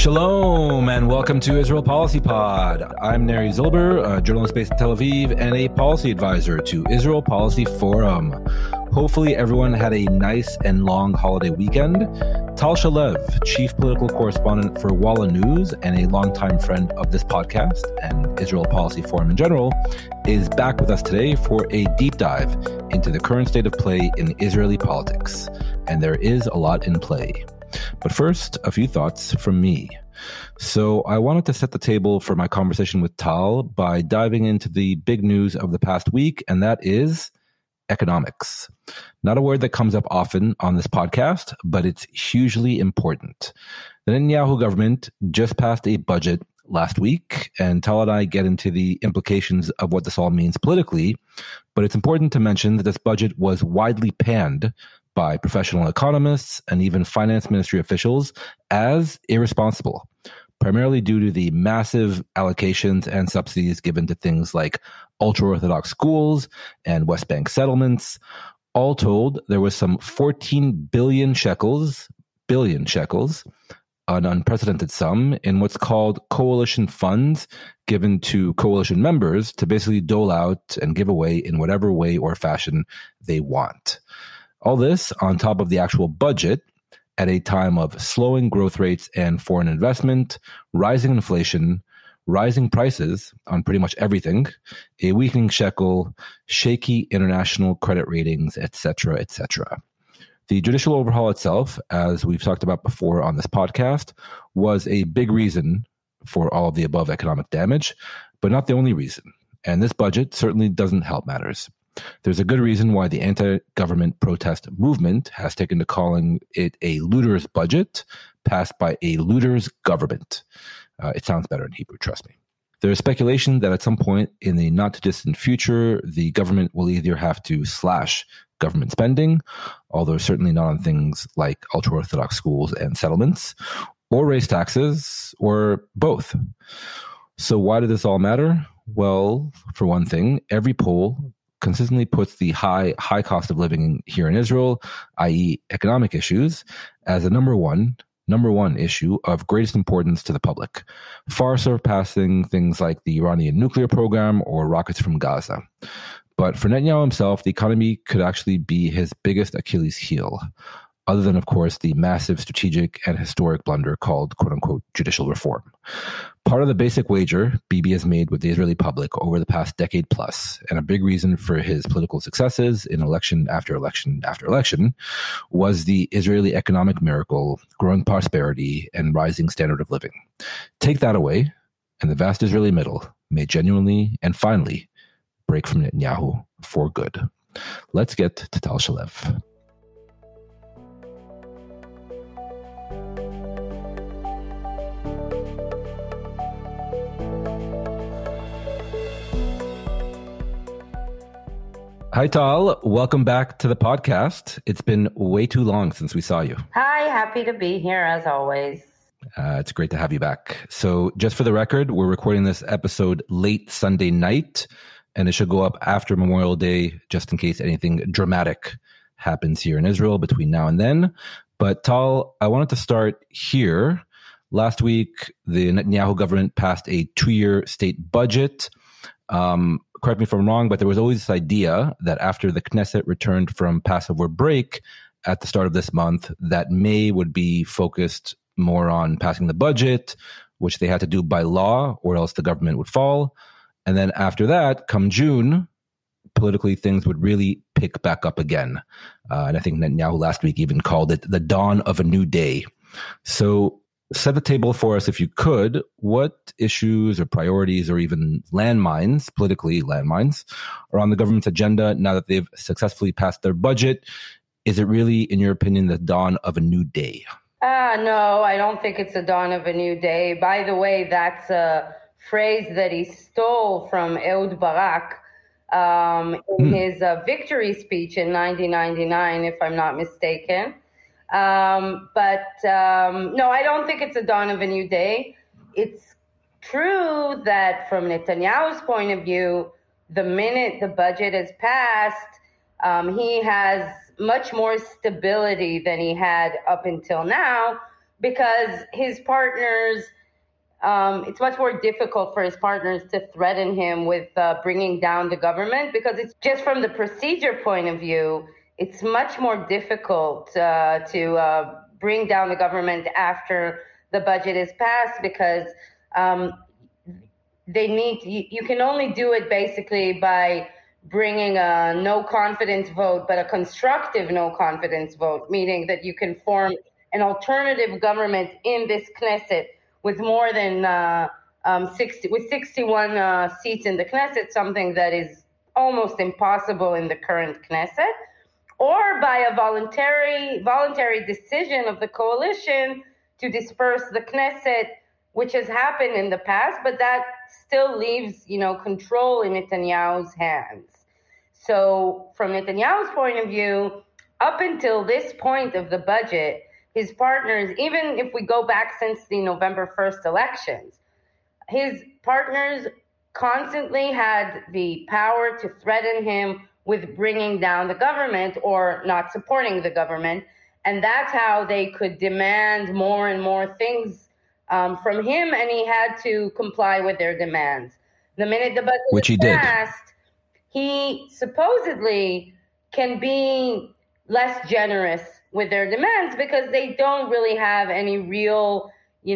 Shalom and welcome to Israel Policy Pod. I'm Neri Zilber, a journalist based in Tel Aviv and a policy advisor to Israel Policy Forum. Hopefully everyone had a nice and long holiday weekend. Tal Shalev, chief political correspondent for Walla News and a longtime friend of this podcast and Israel Policy Forum in general, is back with us today for a deep dive into the current state of play in Israeli politics. And there is a lot in play. But first, a few thoughts from me. So I wanted to set the table for my conversation with Tal by diving into the big news of the past week, and that is economics. Not a word that comes up often on this podcast, but it's hugely important. The Netanyahu government just passed a budget last week, and Tal and I get into the implications of what this all means politically, but it's important to mention that this budget was widely panned by professional economists and even finance ministry officials as irresponsible, primarily due to the massive allocations and subsidies given to things like ultra-Orthodox schools and West Bank settlements. All told, there was some 14 billion shekels, an unprecedented sum, in what's called coalition funds given to coalition members to basically dole out and give away in whatever way or fashion they want. All this on top of the actual budget at a time of slowing growth rates and foreign investment, rising inflation, rising prices on pretty much everything, a weakening shekel, shaky international credit ratings, etc., etc. The judicial overhaul itself, as we've talked about before on this podcast, was a big reason for all of the above economic damage, but not the only reason. And this budget certainly doesn't help matters. There's a good reason why the anti-government protest movement has taken to calling it a looter's budget passed by a looter's government. It sounds better in Hebrew, trust me. There is speculation that at some point in the not-too-distant future, the government will either have to slash government spending, although certainly not on things like ultra-Orthodox schools and settlements, or raise taxes, or both. So why did this all matter? Well, for one thing, every poll consistently puts the high cost of living here in Israel, i.e. economic issues, as the number one issue of greatest importance to the public, far surpassing things like the Iranian nuclear program or rockets from Gaza. But for Netanyahu himself, the economy could actually be his biggest Achilles heel, other than, of course, the massive strategic and historic blunder called, quote-unquote, judicial reform. Part of the basic wager Bibi has made with the Israeli public over the past decade plus, and a big reason for his political successes in election after election after election, was the Israeli economic miracle, growing prosperity, and rising standard of living. Take that away, and the vast Israeli middle may genuinely and finally break from Netanyahu for good. Let's get to Tal Shalev. Hi, Tal. Welcome back to the podcast. It's been way too long since we saw you. Hi, happy to be here as always. It's great to have you back. So just for the record, we're recording this episode late Sunday night, and it should go up after Memorial Day, just in case anything dramatic happens here in Israel between now and then. But Tal, I wanted to start here. Last week, the Netanyahu government passed a 2-year state budget. Correct me if I'm wrong, but there was always this idea that after the Knesset returned from Passover break at the start of this month, that May would be focused more on passing the budget, which they had to do by law, or else the government would fall. And then after that, come June, politically things would really pick back up again. And I think Netanyahu last week even called it the dawn of a new day. So set the table for us, if you could. What issues or priorities or even politically landmines, are on the government's agenda now that they've successfully passed their budget? Is it really, in your opinion, the dawn of a new day? No, I don't think it's the dawn of a new day. By the way, that's a phrase that he stole from Ehud Barak in his victory speech in 1999, if I'm not mistaken. But no, I don't think it's a dawn of a new day. It's true that from Netanyahu's point of view, the minute the budget is passed, he has much more stability than he had up until now, because his partners, it's much more difficult for his partners to threaten him with bringing down the government, because it's just from the procedure point of view, it's much more difficult to bring down the government after the budget is passed, because you can only do it basically by bringing a no confidence vote, but a constructive no confidence vote, meaning that you can form an alternative government in this Knesset with more than 61 seats in the Knesset, something that is almost impossible in the current Knesset, or by a voluntary decision of the coalition to disperse the Knesset, which has happened in the past, but that still leaves, control in Netanyahu's hands. So from Netanyahu's point of view, up until this point of the budget, his partners, even if we go back since the November 1st elections, his partners constantly had the power to threaten him with bringing down the government or not supporting the government. And that's how they could demand more and more things from him, and he had to comply with their demands. The minute the budget which he passed, he supposedly can be less generous with their demands because they don't really have any real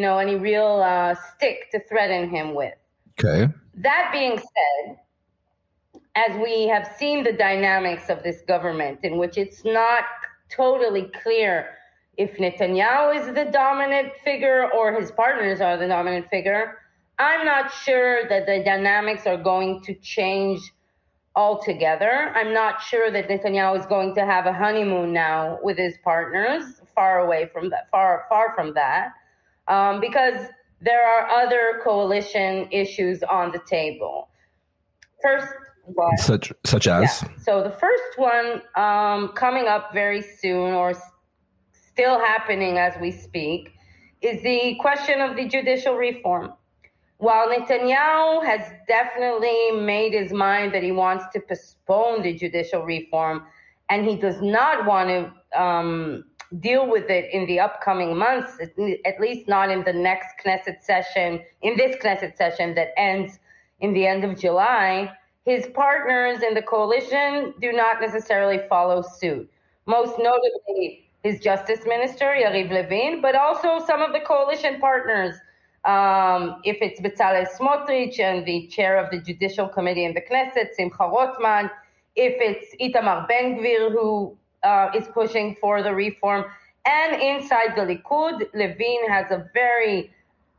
stick to threaten him with. Okay. That being said, as we have seen the dynamics of this government, in which it's not totally clear if Netanyahu is the dominant figure or his partners are the dominant figure, I'm not sure that the dynamics are going to change altogether. I'm not sure that Netanyahu is going to have a honeymoon now with his partners, far from that, because there are other coalition issues on the table. First one, such as? Yeah. So the first one coming up very soon, or still happening as we speak, is the question of the judicial reform. While Netanyahu has definitely made his mind that he wants to postpone the judicial reform, and he does not want to deal with it in the upcoming months, at least not in the next Knesset session, in this Knesset session that ends in the end of July, his partners in the coalition do not necessarily follow suit. Most notably, his Justice Minister, Yariv Levin, but also some of the coalition partners. If it's Bezalel Smotrich and the chair of the Judicial Committee in the Knesset, Simcha Rotman, if it's Itamar Ben-Gvir who is pushing for the reform, and inside the Likud, Levin has a very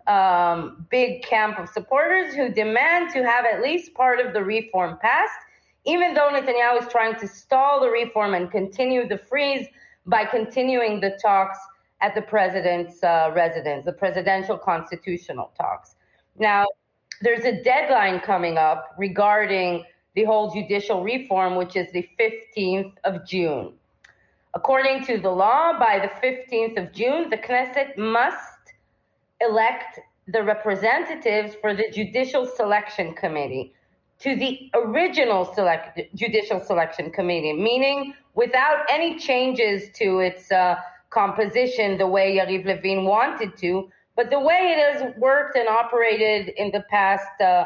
big camp of supporters who demand to have at least part of the reform passed, even though Netanyahu is trying to stall the reform and continue the freeze by continuing the talks at the president's residence, the presidential constitutional talks. Now, there's a deadline coming up regarding the whole judicial reform, which is the 15th of June. According to the law, by the 15th of June, the Knesset must elect the representatives for the Judicial Selection Committee to the original Judicial Selection Committee, meaning without any changes to its composition the way Yariv Levin wanted to, but the way it has worked and operated in the past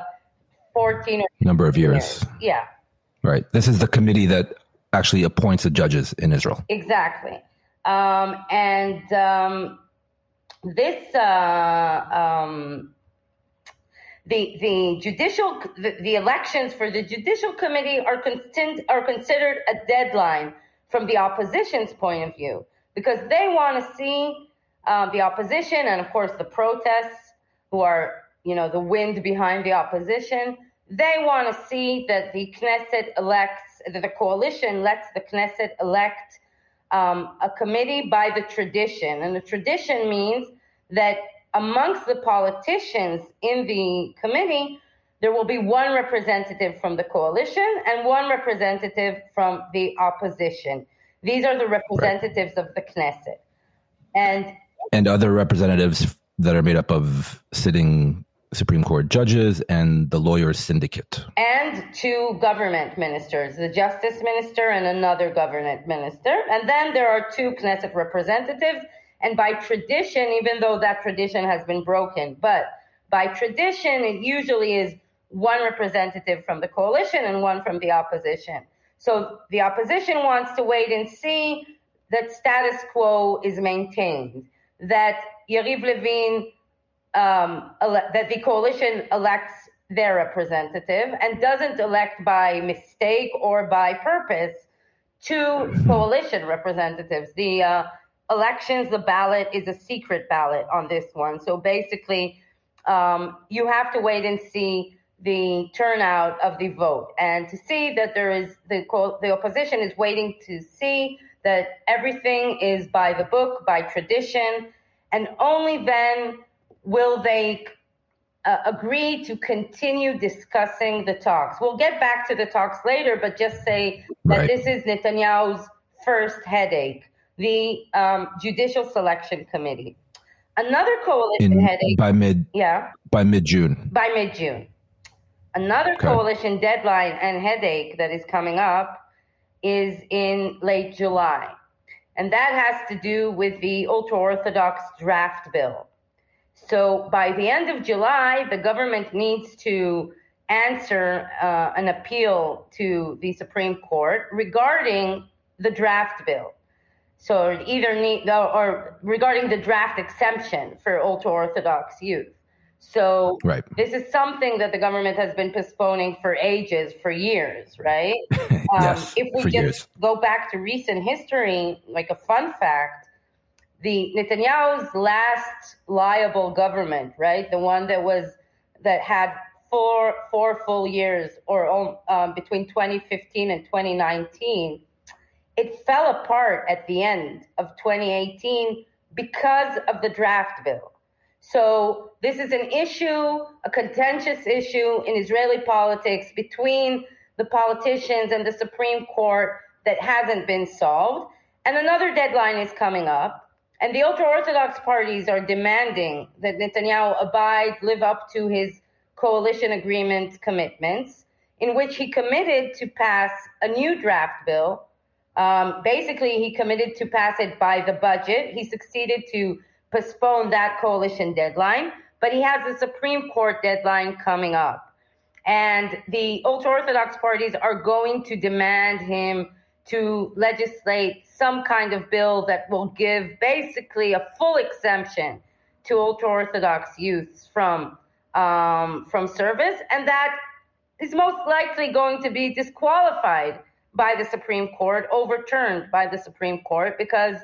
14 or number of years. Yeah. Right. This is the committee that actually appoints the judges in Israel. Exactly. The elections for the Judicial Committee are considered a deadline from the opposition's point of view, because they want to see the opposition and, of course, the protests, who are, the wind behind the opposition. They want to see that the coalition lets the Knesset elect a committee by the tradition. And the tradition means that amongst the politicians in the committee, there will be one representative from the coalition and one representative from the opposition. These are the representatives of the Knesset. And other representatives that are made up of sitting Supreme Court judges and the lawyers syndicate. And two government ministers, the justice minister and another government minister. And then there are two Knesset representatives, And by tradition, even though that tradition has been broken, but by tradition, it usually is one representative from the coalition and one from the opposition. So the opposition wants to wait and see that status quo is maintained, that Yariv Levin, that the coalition elects their representative and doesn't elect by mistake or by purpose two coalition representatives. The elections, the ballot is a secret ballot on this one. So basically, you have to wait and see the turnout of the vote, and to see that there is the opposition is waiting to see that everything is by the book, by tradition, and only then will they agree to continue discussing the talks. We'll get back to the talks later, but just say that this is Netanyahu's first headache, the Judicial Selection Committee. Another coalition headache by mid-June. By mid-June. Another coalition deadline and headache that is coming up is in late July. And that has to do with the ultra-Orthodox draft bill. So by the end of July, the government needs to answer an appeal to the Supreme Court regarding the draft bill. So or regarding the draft exemption for ultra-Orthodox youth. So this is something that the government has been postponing for ages, for years, right? Yes, if we just go back to recent history, like a fun fact, the Netanyahu's last liable government, right, the one that had four full years, or between 2015 and 2019, it fell apart at the end of 2018 because of the draft bill. So this is an issue, a contentious issue in Israeli politics between the politicians and the Supreme Court that hasn't been solved. And another deadline is coming up. And the ultra-Orthodox parties are demanding that Netanyahu live up to his coalition agreement commitments, in which he committed to pass a new draft bill. Basically, he committed to pass it by the budget. He succeeded to postpone that coalition deadline, but he has the Supreme Court deadline coming up. And the ultra-Orthodox parties are going to demand him to legislate some kind of bill that will give basically a full exemption to ultra-Orthodox youths from service, and that is most likely going to be disqualified by the Supreme Court, overturned by the Supreme Court, because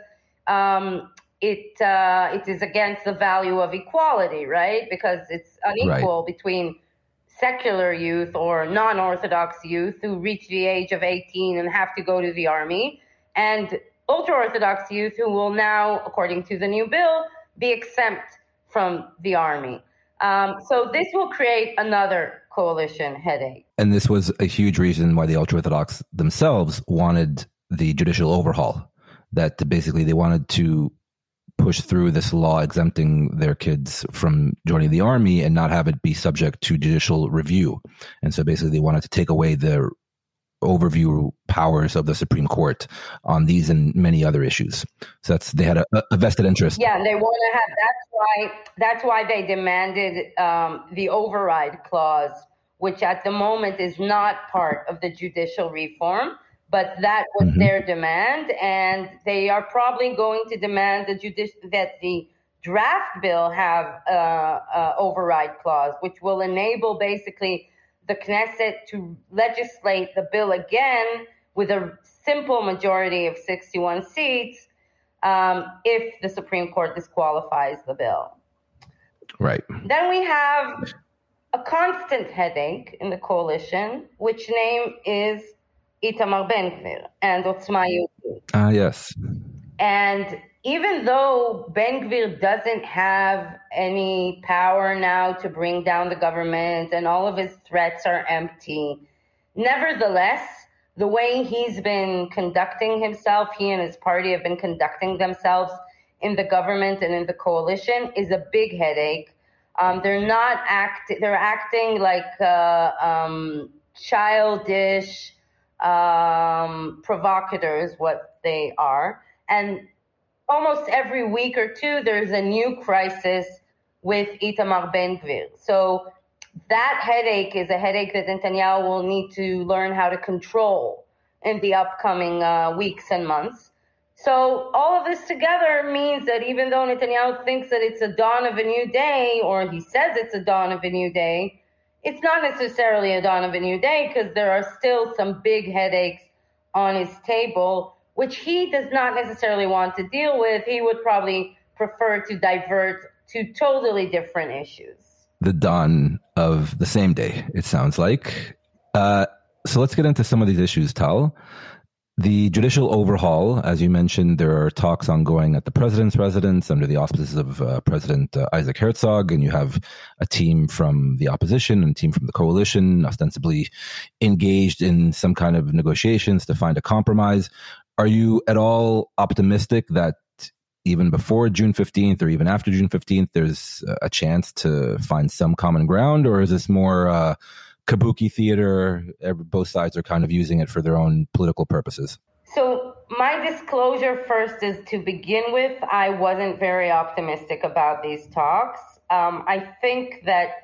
it is against the value of equality, right? Because it's unequal between secular youth or non-Orthodox youth who reach the age of 18 and have to go to the army, and ultra-Orthodox youth who will now, according to the new bill, be exempt from the army. So this will create another coalition headache. And this was a huge reason why the ultra-Orthodox themselves wanted the judicial overhaul, that basically they wanted to push through this law exempting their kids from joining the army and not have it be subject to judicial review. And so basically they wanted to take away the overview powers of the Supreme Court on these and many other issues. So they had a vested interest. Yeah, they want to have, that's why they demanded the override clause, which at the moment is not part of the judicial reform. But that was their demand, and they are probably going to demand that the draft bill have an override clause, which will enable basically the Knesset to legislate the bill again with a simple majority of 61 seats if the Supreme Court disqualifies the bill. Right. Then we have a constant headache in the coalition, which name is Itamar Ben-Gvir and Otzma Yehudit. Yes. And even though Ben-Gvir doesn't have any power now to bring down the government and all of his threats are empty, nevertheless, the way he's been conducting himself, he and his party have been conducting themselves in the government and in the coalition is a big headache. They're acting like childish provocateurs, what they are. And almost every week or two, there's a new crisis with Itamar Ben-Gvir. So that headache is a headache that Netanyahu will need to learn how to control in the upcoming weeks and months. So all of this together means that even though Netanyahu thinks that it's a dawn of a new day, or he says it's a dawn of a new day, it's not necessarily a dawn of a new day, because there are still some big headaches on his table, which he does not necessarily want to deal with. He would probably prefer to divert to totally different issues. The dawn of the same day, it sounds like. So let's get into some of these issues, Tal. The judicial overhaul, as you mentioned, there are talks ongoing at the president's residence under the auspices of President Isaac Herzog, and you have a team from the opposition and a team from the coalition ostensibly engaged in some kind of negotiations to find a compromise. Are you at all optimistic that even before June 15th or even after June 15th, there's a chance to find some common ground, or is this more kabuki theater? Both sides are kind of using it for their own political purposes. So my disclosure first is, to begin with, I wasn't very optimistic about these talks. I think that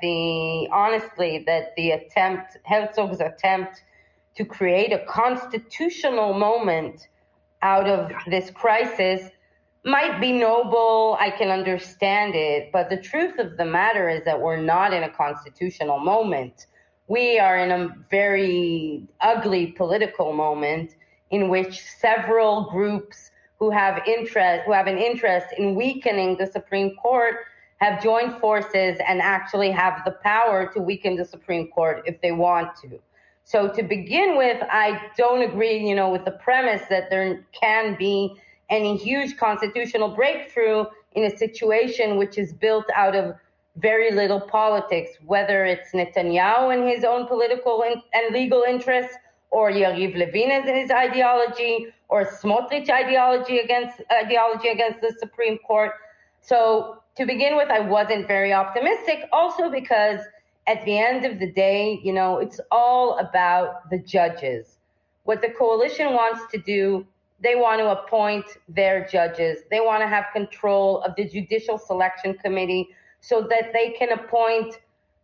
Herzog's attempt to create a constitutional moment out of this crisis might be noble. I can understand it. But the truth of the matter is that we're not in a constitutional moment. We are in a very ugly political moment in which several groups who have an interest in weakening the Supreme Court have joined forces and actually have the power to weaken the Supreme Court if they want to. So to begin with, I don't agree, with the premise that there can be any huge constitutional breakthrough in a situation which is built out of very little politics, whether it's Netanyahu and his own political and legal interests, or Yariv Levin and his ideology, or Smotrich ideology against the Supreme Court. So to begin with, I wasn't very optimistic, also because at the end of the day, it's all about the judges. What the coalition wants to do, they want to appoint their judges. They want to have control of the Judicial Selection Committee so that they can appoint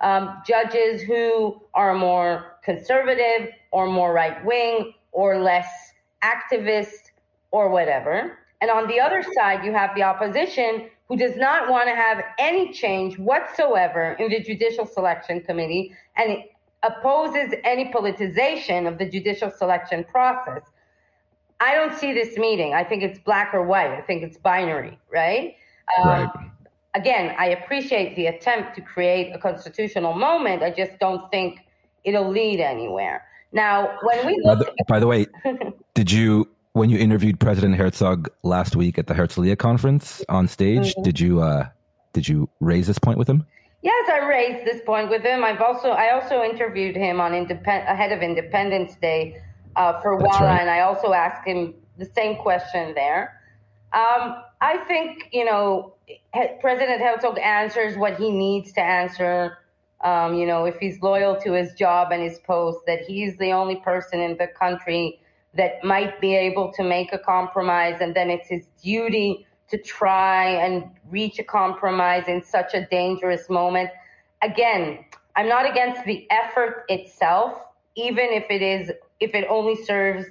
judges who are more conservative or more right-wing or less activist or whatever. And on the other side, you have the opposition, who does not want to have any change whatsoever in the Judicial Selection Committee and opposes any politicization of the judicial selection process. I don't see this meeting. I think it's black or white. I think it's binary, right? Right. Again, I appreciate the attempt to create a constitutional moment. I just don't think it'll lead anywhere. Now, when we look... By the way, when you interviewed President Herzog last week at the Herzliya conference on stage, did you raise this point with him? Yes, I raised this point with him. I also interviewed him on ahead of Independence Day for Walla, right. And I also asked him the same question there. I think, President Herzog answers what he needs to answer. If he's loyal to his job and his post, that he's the only person in the country that might be able to make a compromise, and then it's his duty to try and reach a compromise in such a dangerous moment. Again, I'm not against the effort itself, even if it only serves,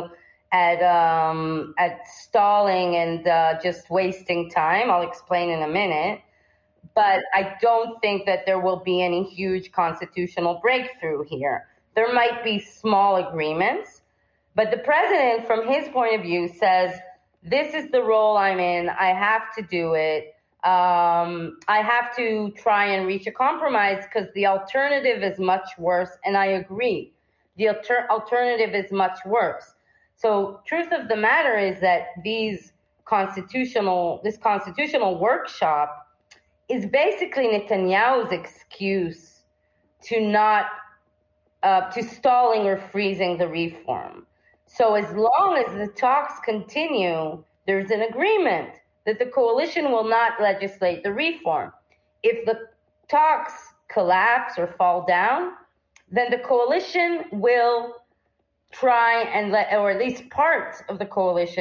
at stalling and just wasting time. I'll explain in a minute. But I don't think that there will be any huge constitutional breakthrough here. There might be small agreements, but the president, from his point of view, says, this is the role I'm in. I have to do it. I have to try and reach a compromise because the alternative is much worse. And I agree. The alternative is much worse. So truth of the matter is that this constitutional workshop is basically Netanyahu's excuse to stalling or freezing the reform. So as long as the talks continue, there's an agreement that the coalition will not legislate the reform. If the talks collapse or fall down, then the coalition will try and or at least parts of the coalition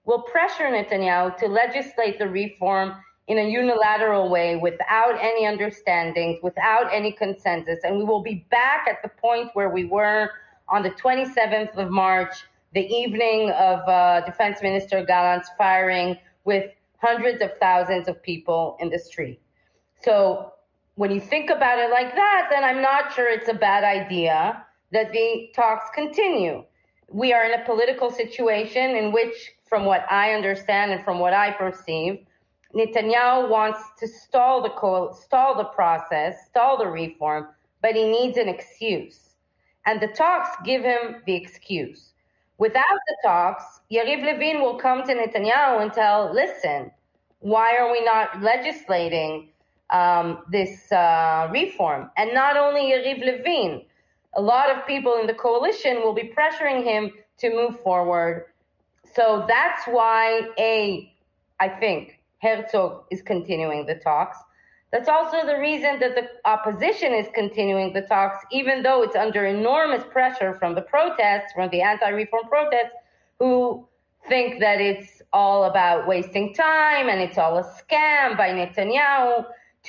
will pressure Netanyahu to legislate the reform in a unilateral way without any understandings, without any consensus. And we will be back at the point where we were on the 27th of March, the evening of Defense Minister Gallant's firing with hundreds of thousands of people in the street. So when you think about it like that, then I'm not sure it's a bad idea that the talks continue. We are in a political situation in which, from what I understand and from what I perceive, Netanyahu wants to stall the process, stall the reform, but he needs an excuse. And the talks give him the excuse. Without the talks, Yariv Levin will come to Netanyahu and tell, listen, why are we not legislating this reform? And not only Yariv Levin, a lot of people in the coalition will be pressuring him to move forward. So that's why, I think Herzog is continuing the talks. That's also the reason that the opposition is continuing the talks, even though it's under enormous pressure from the protests, from the anti-reform protests, who think that it's all about wasting time and it's all a scam by Netanyahu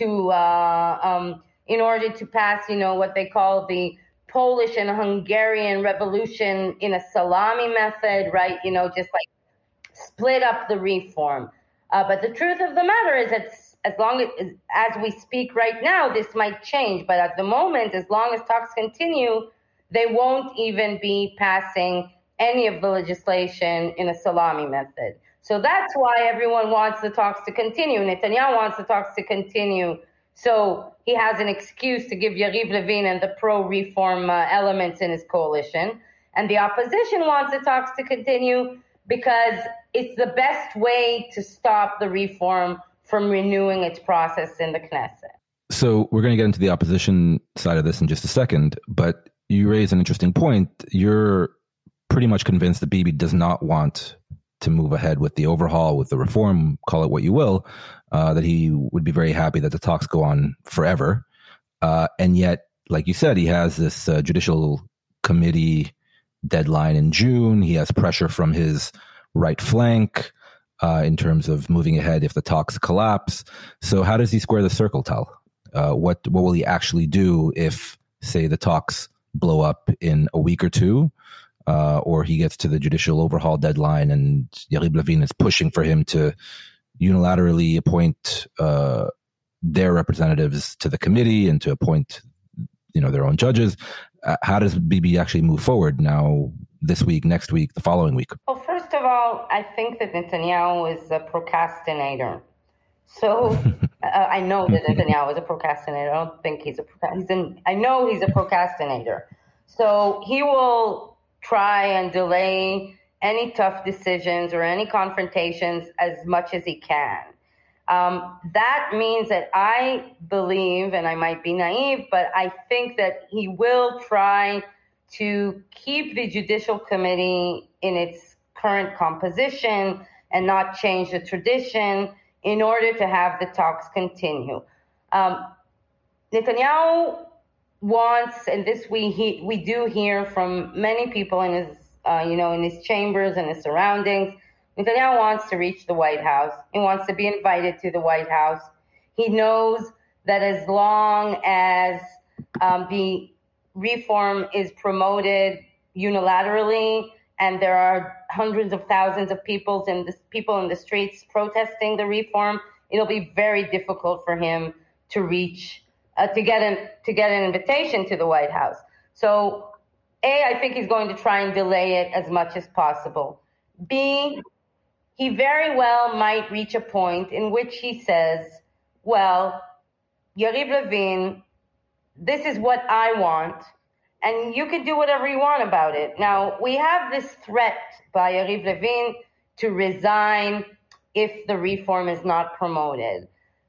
to, in order to pass, what they call the Polish and Hungarian revolution in a salami method, right? Just like split up the reform. But the truth of the matter is that as we speak right now, this might change. But at the moment, as long as talks continue, they won't even be passing any of the legislation in a salami method. So that's why everyone wants the talks to continue. Netanyahu wants the talks to continue. So he has an excuse to give Yariv Levin and the pro-reform elements in his coalition. And the opposition wants the talks to continue because it's the best way to stop the reform from renewing its process in the Knesset. So we're going to get into the opposition side of this in just a second, but you raise an interesting point. You're pretty much convinced that Bibi does not want to move ahead with the overhaul, with the reform, call it what you will, that he would be very happy that the talks go on forever. And yet, like you said, he has this judicial committee deadline in June. He has pressure from his right flank in terms of moving ahead if the talks collapse. So how does he square the circle, Tal? What will he actually do if, say, the talks blow up in a week or two, or he gets to the judicial overhaul deadline and Yariv Levin is pushing for him to unilaterally appoint their representatives to the committee and to appoint their own judges? How does Bibi actually move forward now, this week, next week, the following week? Well, first of all, I think that Netanyahu is a procrastinator. So I know that Netanyahu is a procrastinator. I don't think he's I know he's a procrastinator. So he will try and delay any tough decisions or any confrontations as much as he can. That means that I believe, and I might be naive, but I think that he will try to keep the Judicial Committee in its current composition and not change the tradition in order to have the talks continue. Netanyahu wants, and this we do hear from many people in his, in his chambers and his surroundings, Netanyahu wants to reach the White House. He wants to be invited to the White House. He knows that as long as the reform is promoted unilaterally and there are hundreds of thousands of people in the streets protesting the reform, it'll be very difficult for him to reach, to get an invitation to the White House. So, I think he's going to try and delay it as much as possible. B, he very well might reach a point in which he says, well, Yariv Levin, this is what I want, and you can do whatever you want about it. Now, we have this threat by Yariv Levin to resign if the reform is not promoted.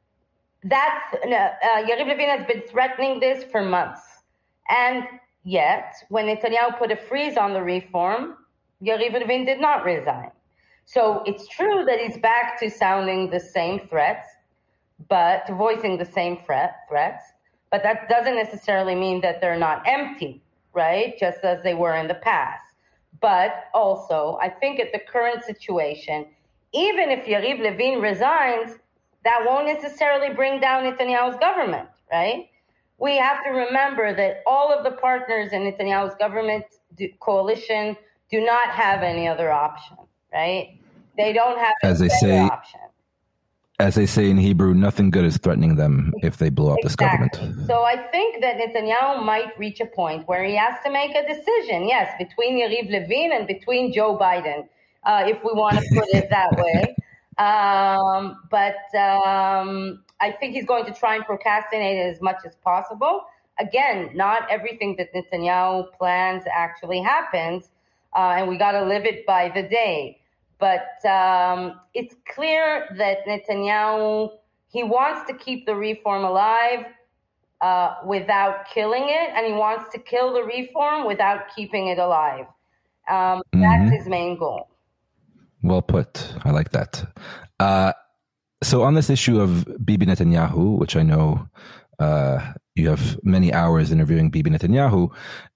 Yariv Levin has been threatening this for months. And yet, when Netanyahu put a freeze on the reform, Yariv Levin did not resign. So it's true that he's back to sounding the same threats, but to voicing the same threats. But that doesn't necessarily mean that they're not empty, right? Just as they were in the past. But also, I think at the current situation, even if Yariv Levin resigns, that won't necessarily bring down Netanyahu's government, right? We have to remember that all of the partners in Netanyahu's government coalition do not have any other option, right? They don't have any better option. As they say in Hebrew, nothing good is threatening them if they blow up this government. So I think that Netanyahu might reach a point where he has to make a decision, yes, between Yariv Levin and between Joe Biden, if we want to put it that way. But I think he's going to try and procrastinate it as much as possible. Again, not everything that Netanyahu plans actually happens, and we got to live it by the day. But it's clear that Netanyahu, he wants to keep the reform alive without killing it, and he wants to kill the reform without keeping it alive. That's his main goal. Well put. I like that. So on this issue of Bibi Netanyahu, which I know you have many hours interviewing Bibi Netanyahu,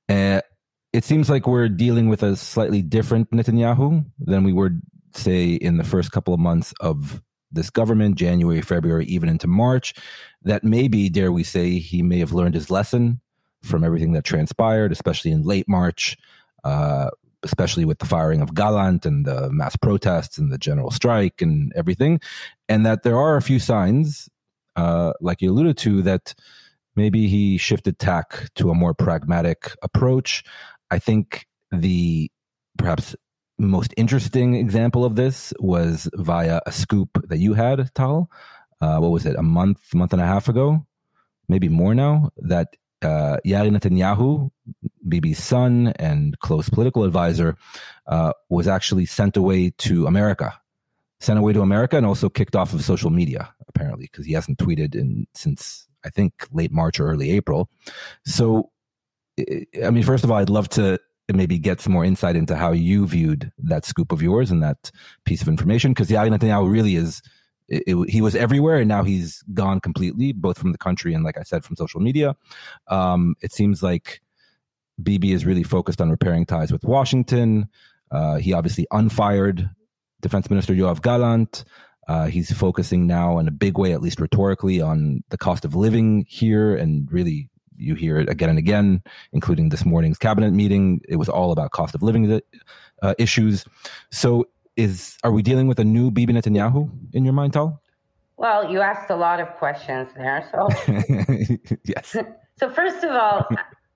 it seems like we're dealing with a slightly different Netanyahu than we were, say, in the first couple of months of this government, January, February, even into March, that maybe, dare we say, he may have learned his lesson from everything that transpired, especially in late March, especially with the firing of Gallant and the mass protests and the general strike and everything, and that there are a few signs, like you alluded to, that maybe he shifted tack to a more pragmatic approach. I think the perhaps most interesting example of this was via a scoop that you had, Tal. What was it, a month and a half ago? Maybe more now, that Yair Netanyahu, Bibi's son and close political advisor, was actually sent away to America. And also kicked off of social media, apparently, because he hasn't tweeted since, I think, late March or early April. So, I mean, first of all, I'd love to maybe get some more insight into how you viewed that scoop of yours and that piece of information, because Yair Netanyahu really is, he was everywhere and now he's gone completely, both from the country and, like I said, from social media. It seems like Bibi is really focused on repairing ties with Washington. He obviously unfired Defense Minister Yoav Gallant. He's focusing now in a big way, at least rhetorically, on the cost of living here. And really, you hear it again and again, including this morning's cabinet meeting. It was all about cost of living issues. So are we dealing with a new Bibi Netanyahu in your mind, Tal? Well, you asked a lot of questions there. So yes. So first of all,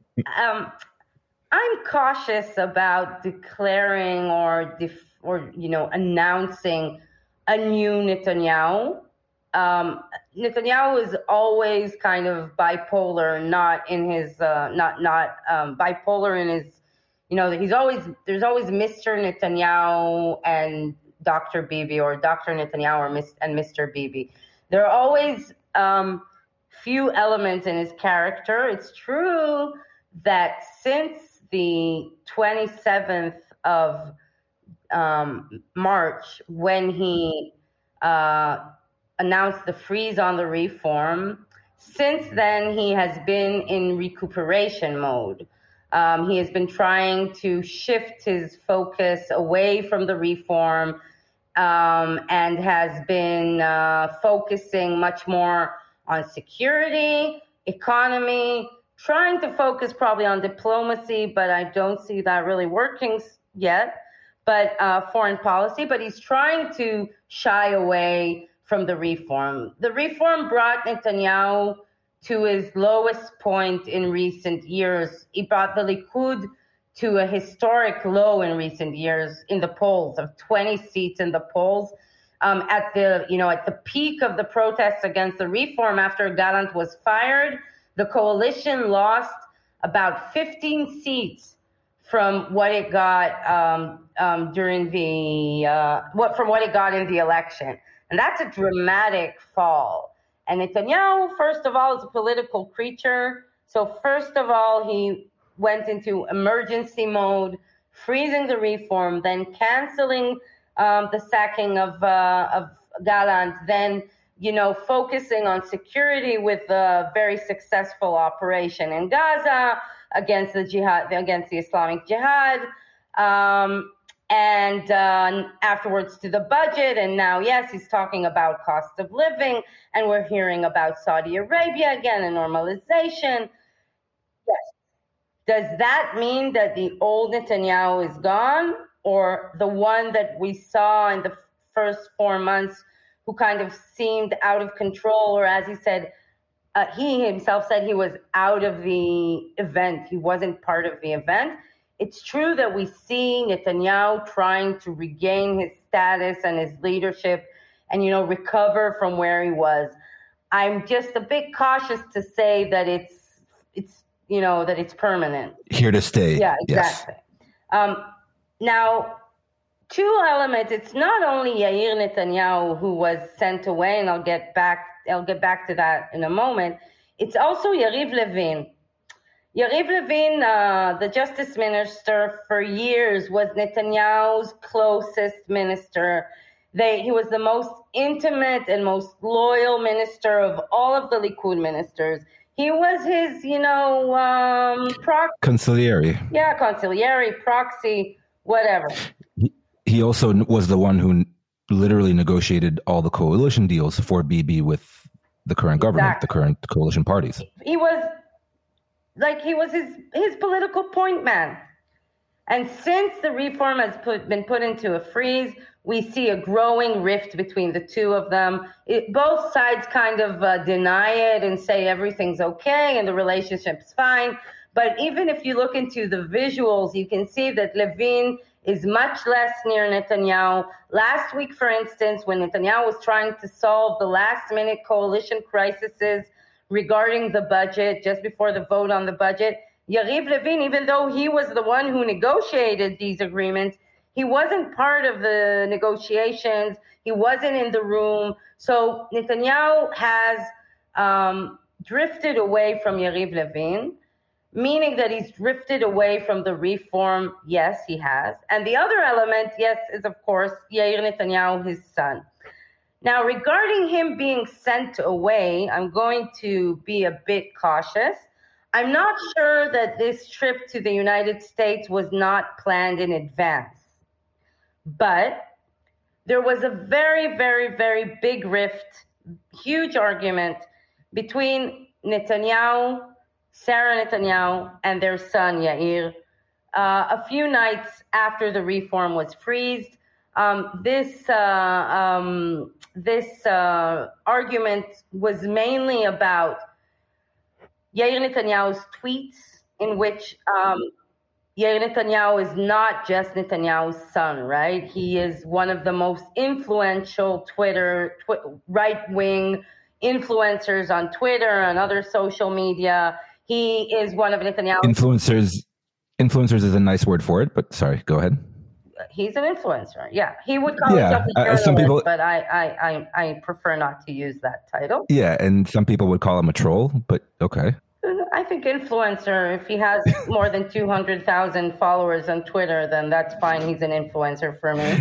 I'm cautious about declaring or announcing a new Netanyahu. Netanyahu is always kind of bipolar, not in his bipolar in his, there's always Mr. Netanyahu and Dr. Bibi, or Dr. Netanyahu and Mr. Bibi. There are always few elements in his character. It's true that since the 27th of March, when he announced the freeze on the reform, since then he has been in recuperation mode. He has been trying to shift his focus away from the reform and has been focusing much more on security, economy, trying to focus probably on diplomacy, but I don't see that really working yet, but foreign policy. But he's trying to shy away from the reform. The reform brought Netanyahu to his lowest point in recent years. It brought the Likud to a historic low in recent years in the polls, of 20 seats in the polls. At the peak of the protests against the reform after Gallant was fired, the coalition lost about 15 seats from what it got from what it got in the election. And that's a dramatic fall. And Netanyahu, first of all, is a political creature. So first of all, he went into emergency mode, freezing the reform, then canceling the sacking of Gallant, then focusing on security with a very successful operation in Gaza against the Islamic Jihad. and afterwards to the budget. And now, yes, he's talking about cost of living, and we're hearing about Saudi Arabia again and normalization. Yes. Does that mean that the old Netanyahu is gone, or the one that we saw in the first 4 months who kind of seemed out of control, or as he said, he himself said he was out of the event. He wasn't part of the event. It's true that we see Netanyahu trying to regain his status and his leadership and, recover from where he was. I'm just a bit cautious to say that it's that it's permanent. Here to stay. Yeah, exactly. Yes. Now, two elements. It's not only Yair Netanyahu who was sent away, and I'll get back to that in a moment. It's also Yariv Levin. Yariv Levin, the justice minister for years, was Netanyahu's closest minister. He was the most intimate and most loyal minister of all of the Likud ministers. He was his, consigliere. Yeah, consigliere, proxy, whatever. He also was the one who literally negotiated all the coalition deals for Bibi with the current government, the current coalition parties. He was his political point man. And since the reform has been put into a freeze, we see a growing rift between the two of them. Both sides kind of deny it and say everything's okay and the relationship's fine. But even if you look into the visuals, you can see that Levin is much less near Netanyahu. Last week, for instance, when Netanyahu was trying to solve the last-minute coalition crises regarding the budget, just before the vote on the budget, Yariv Levin, even though he was the one who negotiated these agreements, he wasn't part of the negotiations. He wasn't in the room. So Netanyahu has drifted away from Yariv Levin, meaning that he's drifted away from the reform. Yes, he has. And the other element, yes, is, of course, Yair Netanyahu, his son. Now, regarding him being sent away, I'm going to be a bit cautious. I'm not sure that this trip to the United States was not planned in advance. But there was a very, very, very big rift, huge argument between Netanyahu, Sarah Netanyahu, and their son Yair. A few nights after the reform was freezed, this argument was mainly about Yair Netanyahu's tweets, in which Yair Netanyahu is not just Netanyahu's son, right? He is one of the most influential right-wing influencers on Twitter and other social media. He is one of Netanyahu's... Influencers is a nice word for it, but sorry, go ahead. He's an influencer, yeah. He would call himself a journalist, some people, but I prefer not to use that title. Yeah, and some people would call him a troll, but okay. I think influencer, if he has more than 200,000 followers on Twitter, then that's fine. He's an influencer for me.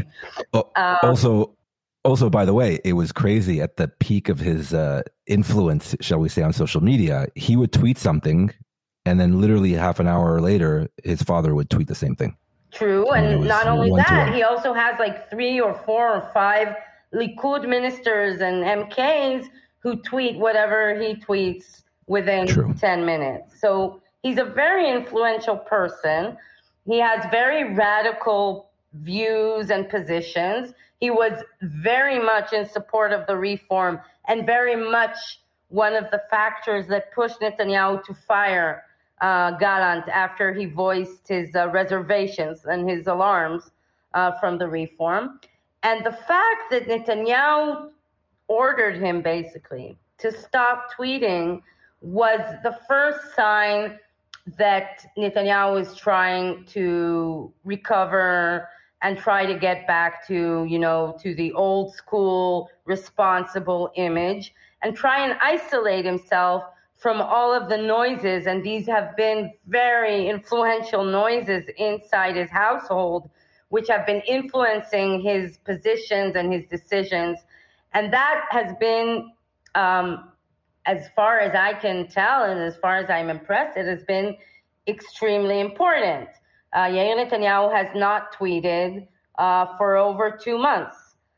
Also, by the way, it was crazy at the peak of his influence, shall we say, on social media. He would tweet something, and then literally half an hour later, his father would tweet the same thing. True, and not only that, he also has like 3 or 4 or 5 Likud ministers and MKs who tweet whatever he tweets within 10 minutes. So he's a very influential person. He has very radical views and positions. He was very much in support of the reform and very much one of the factors that pushed Netanyahu to fire Gallant after he voiced his reservations and his alarms from the reform. And the fact that Netanyahu ordered him basically to stop tweeting was the first sign that Netanyahu is trying to recover and try to get back to, to the old school responsible image and try and isolate himself from all of the noises. And these have been very influential noises inside his household, which have been influencing his positions and his decisions. And that has been, as far as I can tell and as far as I'm impressed, it has been extremely important. Yair Netanyahu has not tweeted for over 2 months,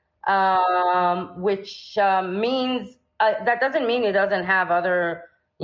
which means that doesn't mean he doesn't have other,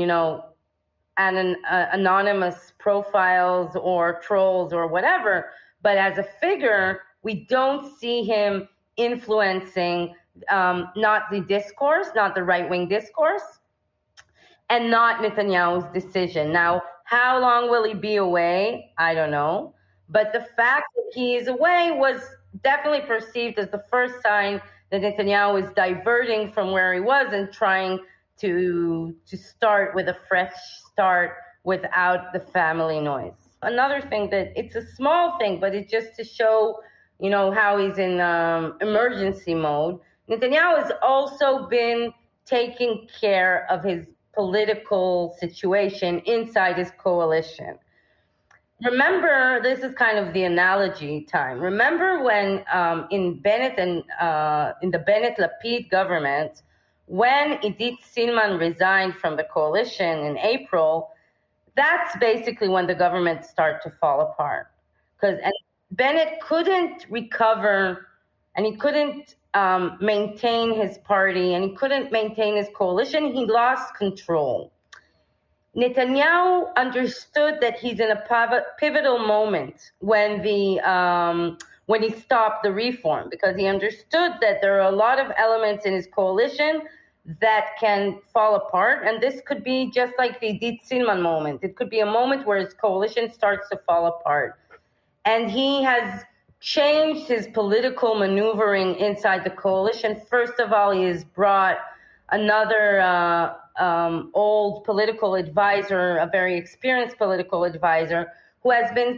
anonymous profiles or trolls or whatever. But as a figure, we don't see him influencing not the discourse, not the right-wing discourse, and not Netanyahu's decision. Now, how long will he be away? I don't know. But the fact that he is away was definitely perceived as the first sign that Netanyahu is diverting from where he was and trying to start with a fresh start without the family noise. Another thing that it's a small thing, but it's just to show, how he's in emergency mode. Netanyahu has also been taking care of his political situation inside his coalition. Remember, this is kind of the analogy time. Remember when in Bennett and in the Bennett-Lapid government, when Idit Silman resigned from the coalition in April, that's basically when the government started to fall apart. And Bennett couldn't recover, and he couldn't maintain his party, and he couldn't maintain his coalition. He lost control. Netanyahu understood that he's in a pivotal moment when he stopped the reform, because he understood that there are a lot of elements in his coalition that can fall apart, and this could be just like the Idit Silman moment. It could be a moment where his coalition starts to fall apart, and he has changed his political maneuvering inside the coalition. First of all, he has brought another old political advisor, a very experienced political advisor, who has been,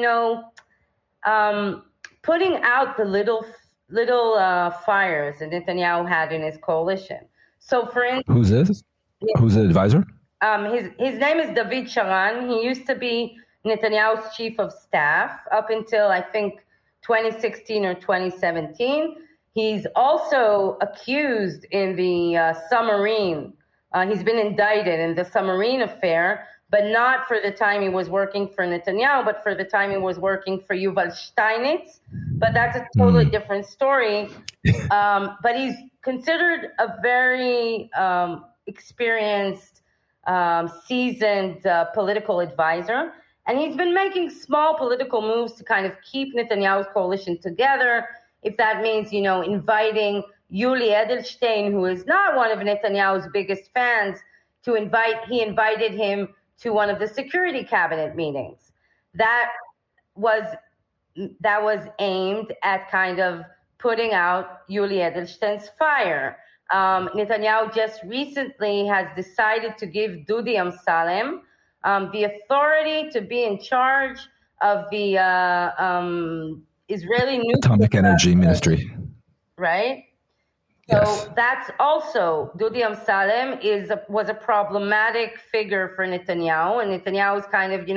putting out the little fires that Netanyahu had in his coalition. So, for instance, who's this? Who's the advisor? His name is David Sharan. He used to be Netanyahu's chief of staff up until, I think, 2016 or 2017. He's also accused in the submarine. He's been indicted in the submarine affair, but not for the time he was working for Netanyahu, but for the time he was working for Yuval Steinitz. But that's a totally different story. But he's considered a very experienced, seasoned political advisor. And he's been making small political moves to kind of keep Netanyahu's coalition together. If that means, inviting Yuli Edelstein, who is not one of Netanyahu's biggest fans, he invited him to one of the security cabinet meetings. That was aimed at kind of putting out Yuli Edelstein's fire. Netanyahu just recently has decided to give Dudi Amsalem the authority to be in charge of the Israeli nuclear Atomic Energy Ministry. Right? Yes. So that's also, Dudi Amsalem was a problematic figure for Netanyahu, and Netanyahu is kind of,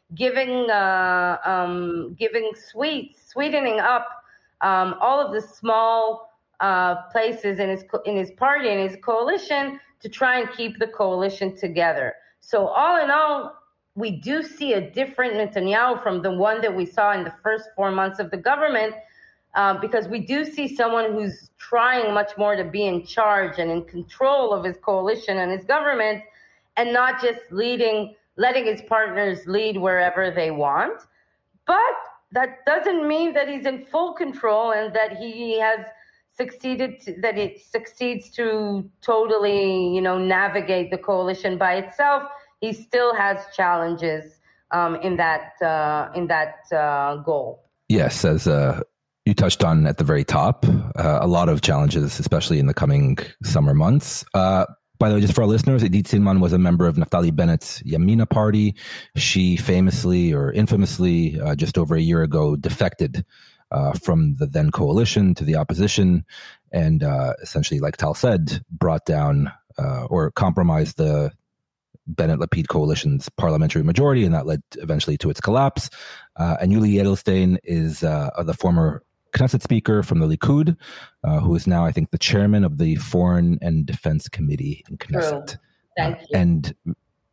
sweetening up all of the small places in his party and his coalition to try and keep the coalition together. So all in all, we do see a different Netanyahu from the one that we saw in the first 4 months of the government, because we do see someone who's trying much more to be in charge and in control of his coalition and his government, and not just letting his partners lead wherever they want. But that doesn't mean that he's in full control and that he has that it succeeds to totally, navigate the coalition by itself. He still has challenges in that goal. Yes, as you touched on at the very top, a lot of challenges, especially in the coming summer months. By the way, just for our listeners, Idit Silman was a member of Naftali Bennett's Yamina party. She famously or infamously, just over a year ago, defected from the then coalition to the opposition, and essentially, like Tal said, brought down or compromised the Bennett-Lapid coalition's parliamentary majority, and that led eventually to its collapse. And Yuli Edelstein is the former Knesset speaker from the Likud, who is now, I think, the chairman of the Foreign and Defense Committee in Knesset. True. Thank you. And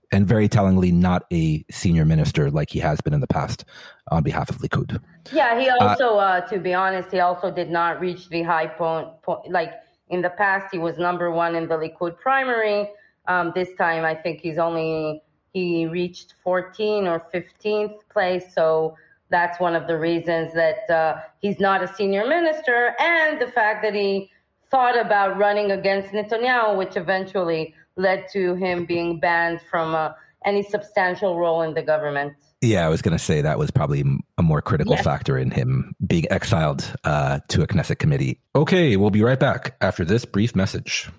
And very tellingly, not a senior minister like he has been in the past on behalf of Likud. Yeah, he also, to be honest, he also did not reach the high point. Like in the past, he was number one in the Likud primary. This time, I think he reached 14th or 15th place. So that's one of the reasons that he's not a senior minister, and the fact that he thought about running against Netanyahu, which eventually led to him being banned from any substantial role in the government. Yeah, I was going to say that was probably a more critical factor in him being exiled to a Knesset committee. Okay, we'll be right back after this brief message.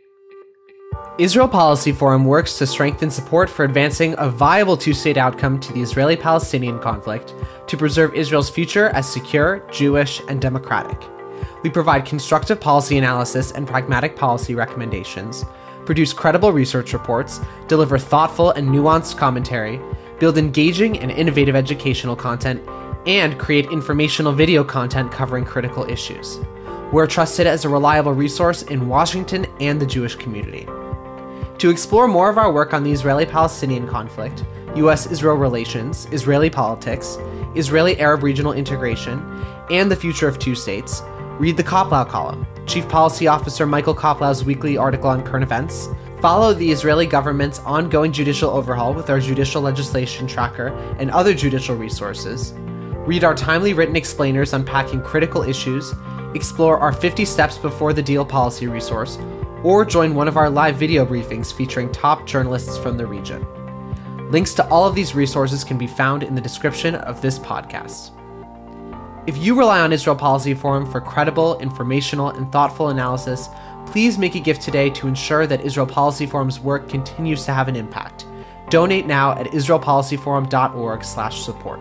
Israel Policy Forum works to strengthen support for advancing a viable two-state outcome to the Israeli-Palestinian conflict to preserve Israel's future as secure, Jewish, and democratic. We provide constructive policy analysis and pragmatic policy recommendations, produce credible research reports, deliver thoughtful and nuanced commentary, build engaging and innovative educational content, and create informational video content covering critical issues. We're trusted as a reliable resource in Washington and the Jewish community. To explore more of our work on the Israeli-Palestinian conflict, U.S.-Israel relations, Israeli politics, Israeli-Arab regional integration, and the future of two states, read the Koplow column, Chief Policy Officer Michael Koplow's weekly article on current events, follow the Israeli government's ongoing judicial overhaul with our judicial legislation tracker and other judicial resources, read our timely written explainers unpacking critical issues, explore our 50 Steps Before the Deal policy resource, or join one of our live video briefings featuring top journalists from the region. Links to all of these resources can be found in the description of this podcast. If you rely on Israel Policy Forum for credible, informational, and thoughtful analysis, please make a gift today to ensure that Israel Policy Forum's work continues to have an impact. Donate now at israelpolicyforum.org/support.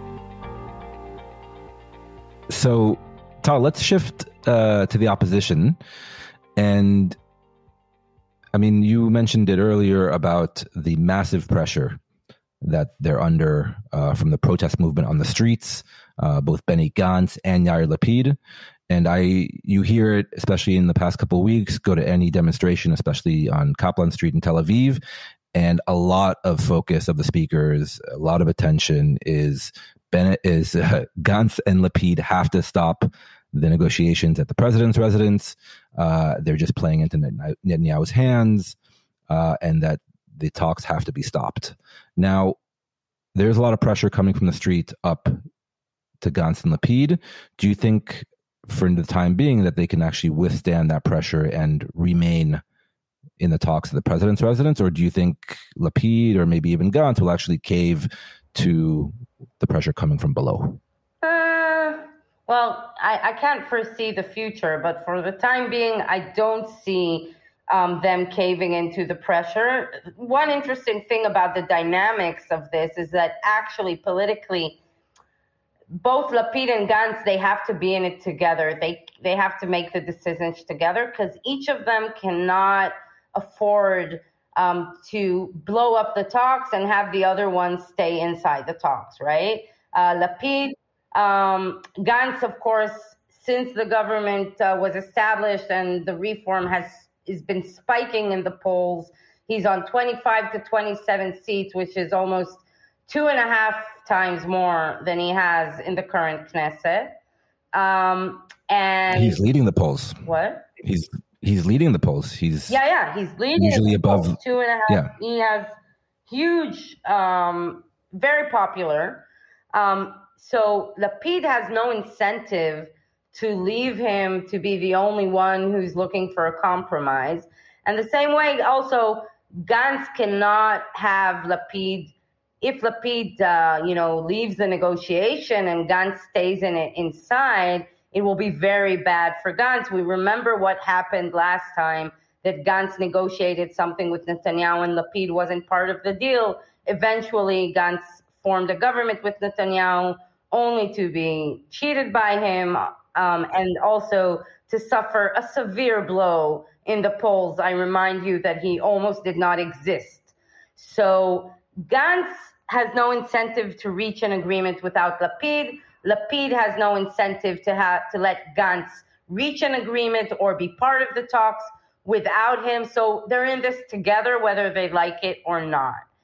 So, Tal, let's shift to the opposition. And I mean, you mentioned it earlier about the massive pressure that they're under from the protest movement on the streets, both Benny Gantz and Yair Lapid. And you hear it, especially in the past couple of weeks, go to any demonstration, especially on Kaplan Street in Tel Aviv, and a lot of focus of the speakers, a lot of attention is Gantz and Lapid have to stop the negotiations at the president's residence. They're just playing into Netanyahu's hands, and that the talks have to be stopped. Now, there's a lot of pressure coming from the street up to Gantz and Lapid. Do you think, for the time being, that they can actually withstand that pressure and remain in the talks at the president's residence? Or do you think Lapid or maybe even Gantz will actually cave to the pressure coming from below? Well, I can't foresee the future, but for the time being, I don't see them caving into the pressure. One interesting thing about the dynamics of this is that actually politically, both Lapid and Gantz, they have to be in it together. They have to make the decisions together because each of them cannot afford to blow up the talks and have the other one stay inside the talks, right? Lapid, Gantz, of course, since the government was established and the reform has been spiking in the polls, he's on 25 to 27 seats, which is almost 2.5 times more than he has in the current Knesset. And he's leading the polls. What? He's leading the polls. He's he's leading usually above 2.5. Yeah. He has huge, very popular. So Lapid has no incentive to leave him to be the only one who's looking for a compromise. And the same way, also, Gantz cannot have Lapid. If Lapid, leaves the negotiation and Gantz stays in it inside, it will be very bad for Gantz. We remember what happened last time, that Gantz negotiated something with Netanyahu and Lapid wasn't part of the deal. Eventually, Gantz formed a government with Netanyahu only to be cheated by him and also to suffer a severe blow in the polls. I remind you that he almost did not exist. So Gantz has no incentive to reach an agreement without Lapid. Lapid has no incentive to let Gantz reach an agreement or be part of the talks without him. So they're in this together, whether they like it or not.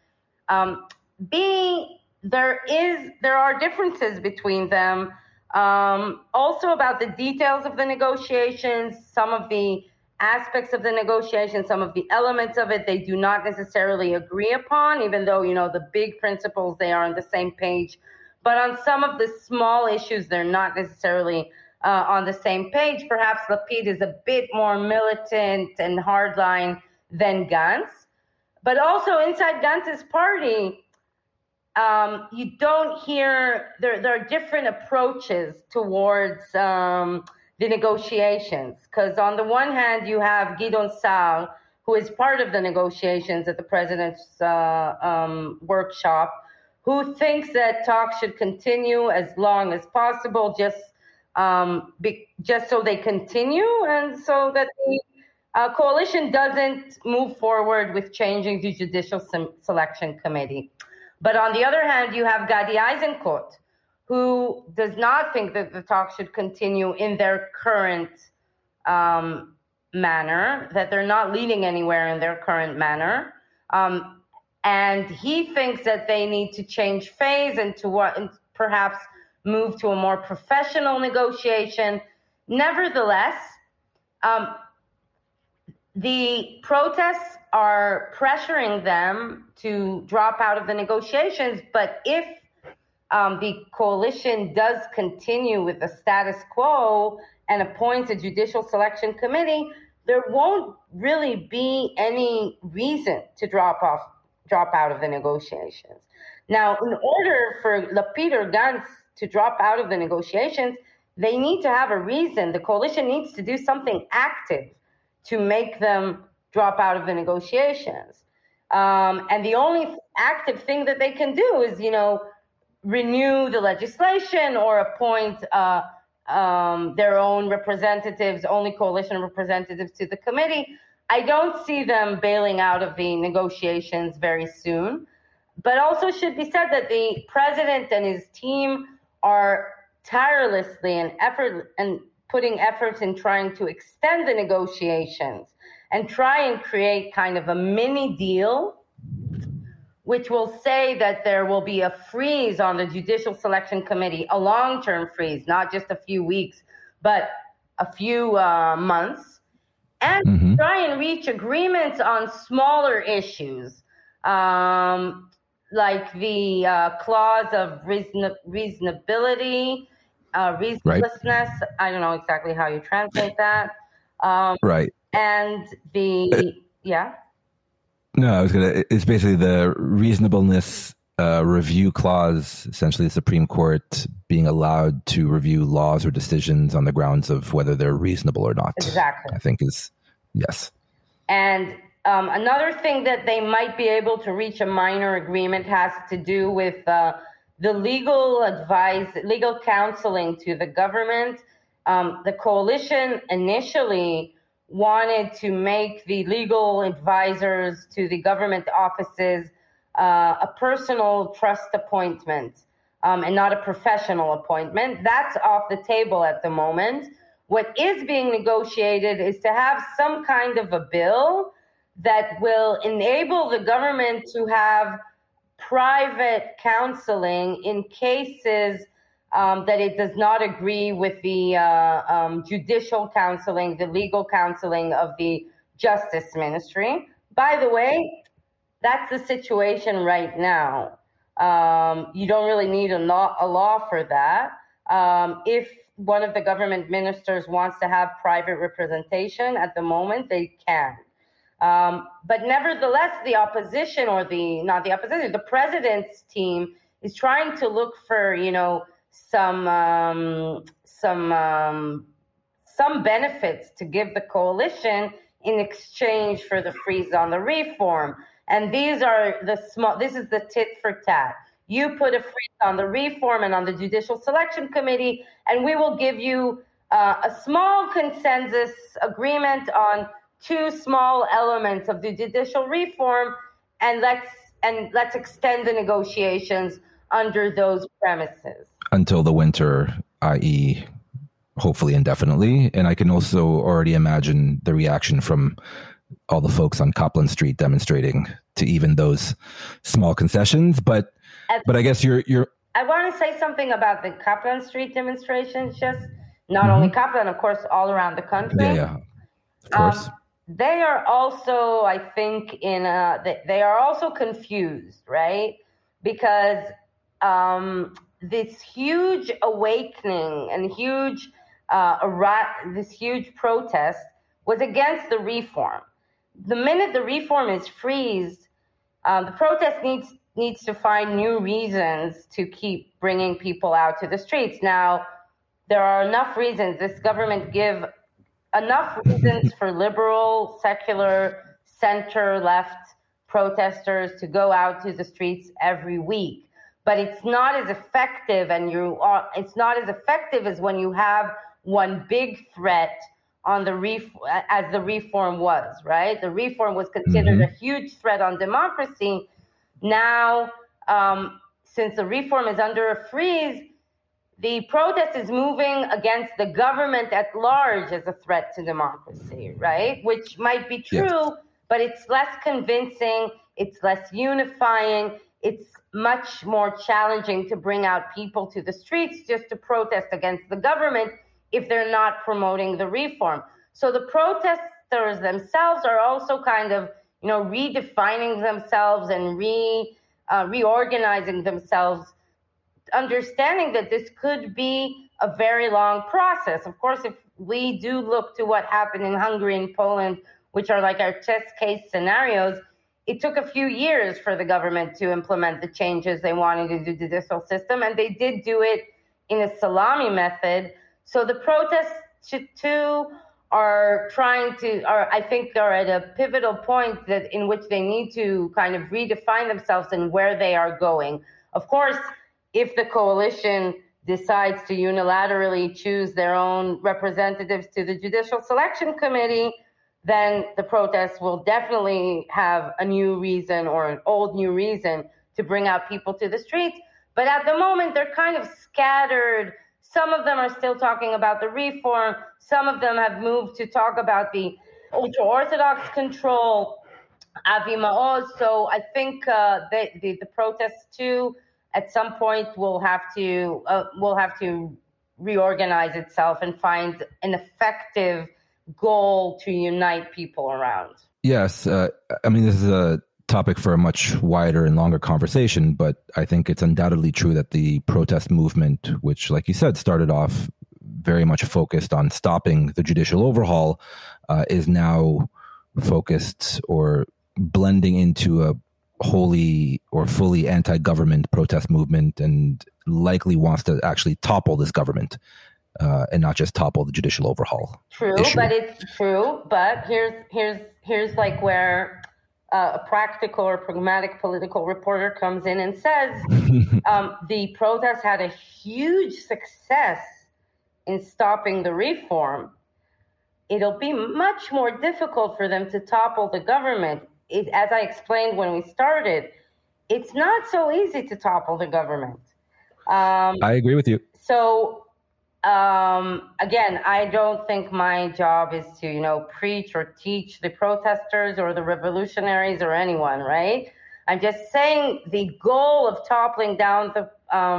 B, there are differences between them. Also about the details of the negotiations, some of the aspects of the negotiation, some of the elements of it, they do not necessarily agree upon, even though, the big principles, they are on the same page. But on some of the small issues, they're not necessarily on the same page. Perhaps Lapid is a bit more militant and hardline than Gantz. But also inside Gantz's party, you don't hear, there are different approaches towards the negotiations. Because on the one hand, you have Gideon Sa'ar, who is part of the negotiations at the president's workshop, who thinks that talks should continue as long as possible, just so they continue, and so that the coalition doesn't move forward with changing the Judicial Selection Committee. But on the other hand, you have Gadi Eisenkot, who does not think that the talks should continue in their current manner, that they're not leading anywhere in their current manner. And he thinks that they need to change phase and perhaps move to a more professional negotiation. Nevertheless, the protests are pressuring them to drop out of the negotiations, but if the coalition does continue with the status quo and appoints a judicial selection committee, there won't really be any reason to drop out of the negotiations. Now, in order for Lapid or Gantz to drop out of the negotiations, they need to have a reason. The coalition needs to do something active to make them drop out of the negotiations. And the only active thing that they can do is, renew the legislation or appoint their own representatives, only coalition representatives to the committee. I don't see them bailing out of the negotiations very soon. But also should be said that the president and his team are tirelessly and putting efforts in trying to extend the negotiations and try and create kind of a mini deal, which will say that there will be a freeze on the Judicial Selection Committee, a long-term freeze, not just a few weeks, but a few months, and try and reach agreements on smaller issues, like the clause of reasonability, reasonableness. Right. I don't know exactly how you translate that. Right. And yeah. No, it's basically the reasonableness review clause, essentially the Supreme Court being allowed to review laws or decisions on the grounds of whether they're reasonable or not. Exactly. I think yes. And another thing that they might be able to reach a minor agreement has to do with the legal counseling to the government. The coalition initially wanted to make the legal advisors to the government offices a personal trust appointment and not a professional appointment. That's off the table at the moment. What is being negotiated is to have some kind of a bill that will enable the government to have private counseling in cases that it does not agree with the judicial counseling, the legal counseling of the Justice Ministry. By the way, that's the situation right now. You don't really need a law for that. If one of the government ministers wants to have private representation at the moment, they can. But nevertheless, the opposition the president's team is trying to look for, some benefits to give the coalition in exchange for the freeze on the reform. And these are this is the tit for tat. You put a freeze on the reform and on the Judicial Selection Committee, and we will give you a small consensus agreement on two small elements of the judicial reform, and let's extend the negotiations under those premises. Until the winter, i.e., hopefully indefinitely. And I can also already imagine the reaction from all the folks on Copland Street demonstrating to even those small concessions. But I guess you're. I want to say something about the Copland Street demonstrations. Just not only Copland, of course, all around the country. Yeah, of course. They are also, I think, they are also confused, right? Because this huge awakening and this huge protest was against the reform. The minute the reform is freezed, the protest needs to find new reasons to keep bringing people out to the streets. Now, there are enough reasons. This government give enough reasons for liberal, secular, center-left protesters to go out to the streets every week. But it's not as effective, it's not as effective as when you have one big threat on as the reform was, right? The reform was considered a huge threat on democracy. Now, since the reform is under a freeze, the protest is moving against the government at large as a threat to democracy, right? Which might be true, yes, but it's less convincing, it's less unifying, it's much more challenging to bring out people to the streets just to protest against the government if they're not promoting the reform. So the protesters themselves are also kind of, redefining themselves and reorganizing themselves, understanding that this could be a very long process. Of course, if we do look to what happened in Hungary and Poland, which are like our test case scenarios, it took a few years for the government to implement the changes they wanted to do to the judicial system, and they did do it in a salami method. So the protests too are I think are at a pivotal point in which they need to kind of redefine themselves and where they are going. Of course, if the coalition decides to unilaterally choose their own representatives to the Judicial Selection Committee, then the protests will definitely have a new reason or an old new reason to bring out people to the streets. But at the moment, they're kind of scattered. Some of them are still talking about the reform. Some of them have moved to talk about the ultra-Orthodox control, Avi Maoz. So I think the protests too, at some point, will have to reorganize itself and find an effective goal to unite people around. Yes. This is a topic for a much wider and longer conversation, but I think it's undoubtedly true that the protest movement, which, like you said, started off very much focused on stopping the judicial overhaul, is now focused or blending into a wholly or fully anti-government protest movement, and likely wants to actually topple this government and not just topple the judicial overhaul. True, issue. But it's true. But here's like where a practical or pragmatic political reporter comes in and says the protest had a huge success in stopping the reform. It'll be much more difficult for them to topple the government. As I explained when we started, it's not so easy to topple the government. I agree with you. So, again, I don't think my job is to, preach or teach the protesters or the revolutionaries or anyone, right? I'm just saying the goal of toppling down the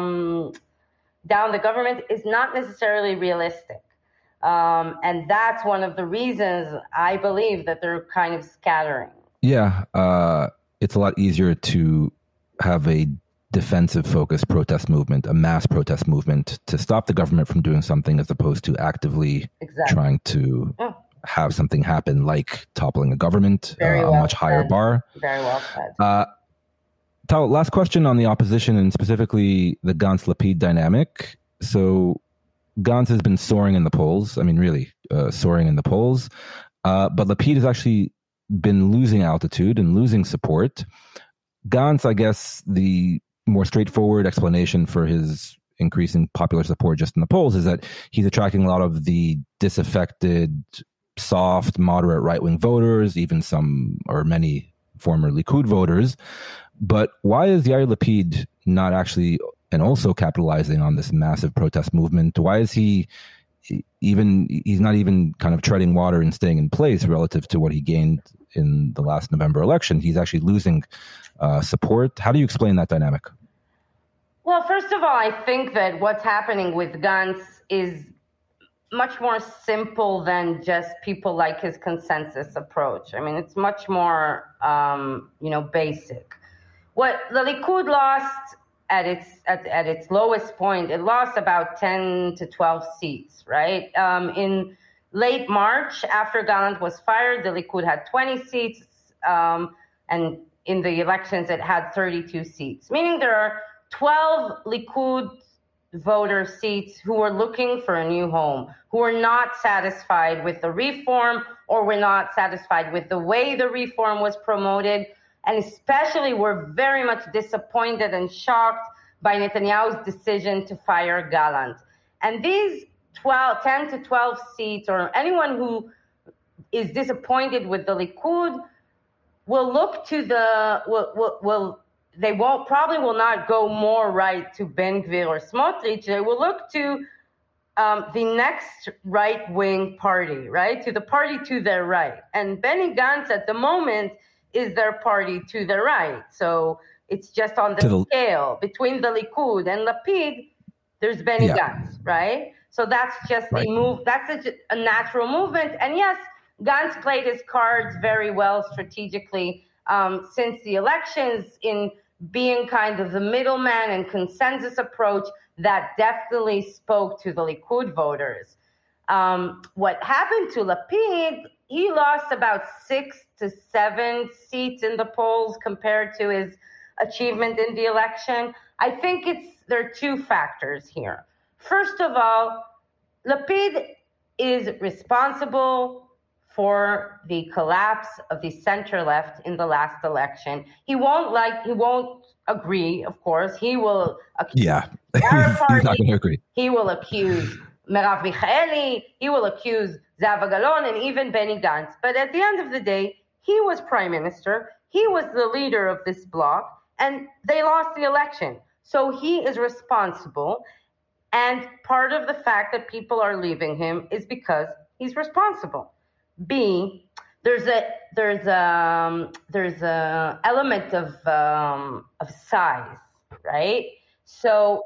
government is not necessarily realistic. And that's one of the reasons I believe that they're kind of scattering. Yeah, it's a lot easier to have a defensive-focused protest movement, a mass protest movement, to stop the government from doing something as opposed to actively trying to have something happen like toppling a government, a much higher bar. Very well said. Tal, last question on the opposition and specifically the Gantz-Lapid dynamic. So Gantz has been soaring in the polls. Really soaring in the polls. But Lapid has actually been losing altitude and losing support. Gantz, I guess the more straightforward explanation for his increasing popular support just in the polls is that he's attracting a lot of the disaffected, soft, moderate right-wing voters, even some or many former Likud voters. But why is Yair Lapid not actually and also capitalizing on this massive protest movement? Why is he's not even kind of treading water and staying in place relative to what he gained in the last November election, he's actually losing support. How do you explain that dynamic? Well, first of all, I think that what's happening with Gantz is much more simple than just people like his consensus approach. I mean, it's much more, basic. What the Likud lost at its lowest point, it lost about 10 to 12 seats, right? In late March, after Gallant was fired, the Likud had 20 seats, and in the elections, it had 32 seats, meaning there are 12 Likud voter seats who are looking for a new home, who are not satisfied with the reform or were not satisfied with the way the reform was promoted, and especially were very much disappointed and shocked by Netanyahu's decision to fire Gallant. And these 10 to 12 seats, or anyone who is disappointed with the Likud, will look to they probably will not go more right to Ben Gvir or Smotrich. They will look to the next right-wing party, right? To the party to their right. And Benny Gantz at the moment is their party to the right. So it's just on the scale between the Likud and Lapid, there's Benny Gantz, right? So that's just a move. That's a natural movement. And yes, Gantz played his cards very well strategically since the elections in being kind of the middleman and consensus approach that definitely spoke to the Likud voters. What happened to Lapid, he lost about 6 to 7 seats in the polls compared to his achievement in the election. I think there are two factors here. First of all, Lapid is responsible for the collapse of the center left in the last election. He won't agree, of course. He will accuse He's not going to agree. He will accuse Merav Michaeli, he will accuse Zehava Galon, and even Benny Gantz. But at the end of the day, he was prime minister, he was the leader of this bloc, and they lost the election. So he is responsible, and part of the fact that people are leaving him is because he's responsible. B, there's a element of size, right? So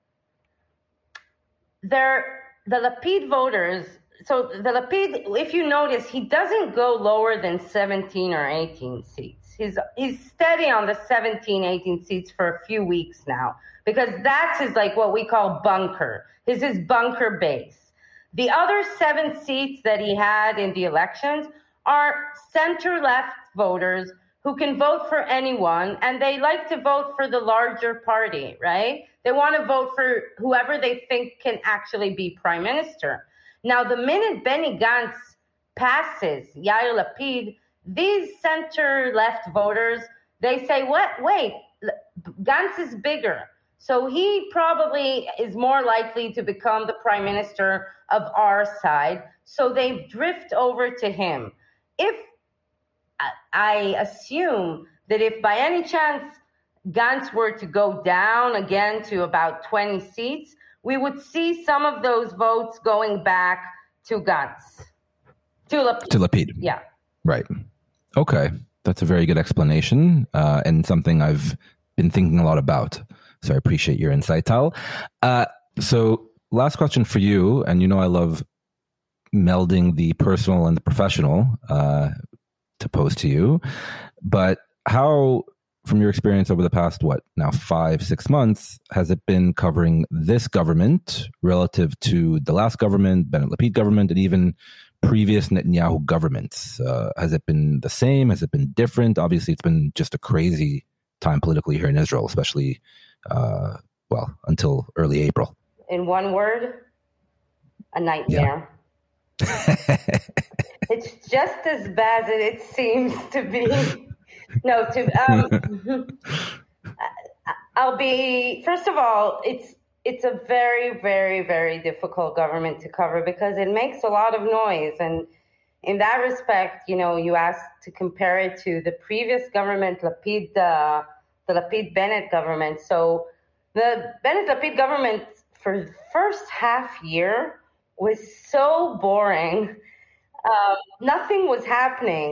the Lapid voters. So the Lapid, if you notice, he doesn't go lower than 17 or 18 seats. He's steady on the 17, 18 seats for a few weeks now, because that's his, like, what we call bunker. His bunker base. The other 7 seats that he had in the elections are center-left voters who can vote for anyone, and they like to vote for the larger party, right? They want to vote for whoever they think can actually be prime minister. Now, the minute Benny Gantz passes Yair Lapid, these center-left voters, they say, wait, Gantz is bigger. So he probably is more likely to become the prime minister of our side. So they drift over to him. If I assume that if by any chance Gantz were to go down again to about 20 seats, we would see some of those votes going back to Gantz. To Lapid. Yeah. Right. Okay. That's a very good explanation, and something I've been thinking a lot about. So I appreciate your insight, Tal. So last question for you, and you know I love melding the personal and the professional to pose to you, but how, from your experience over the past, 5-6 months, has it been covering this government relative to the last government, Bennett Lapid government, and even previous Netanyahu governments? Has it been the same? Has it been different? Obviously, it's been just a crazy time politically here in Israel, especially until early April. In one word, a nightmare. Yeah. It's just as bad as it seems to be. No, first of all, it's a very, very, very difficult government to cover because it makes a lot of noise. And in that respect, you asked to compare it to the previous government, the Lapid-Bennett government. So the Bennett-Lapid government for the first half year was so boring. Nothing was happening.